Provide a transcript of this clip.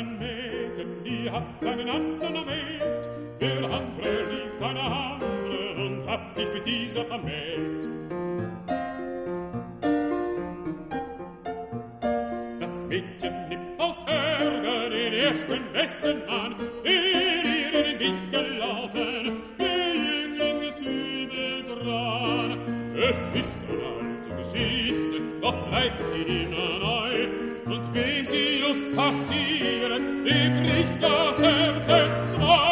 ein Mädchen, die hat einen anderen erwählt. Der andere liebt eine andere und hat sich mit dieser vermählt. Das Mädchen nimmt aus Ärger den ersten besten Mann, der ihr in den Weg gelaufen, der Jüngling ist übel dran. Es ist eine alte Geschichte, doch bleibt sie immer neu. Und wem sie just passiert, dem bricht das Herz entzwei.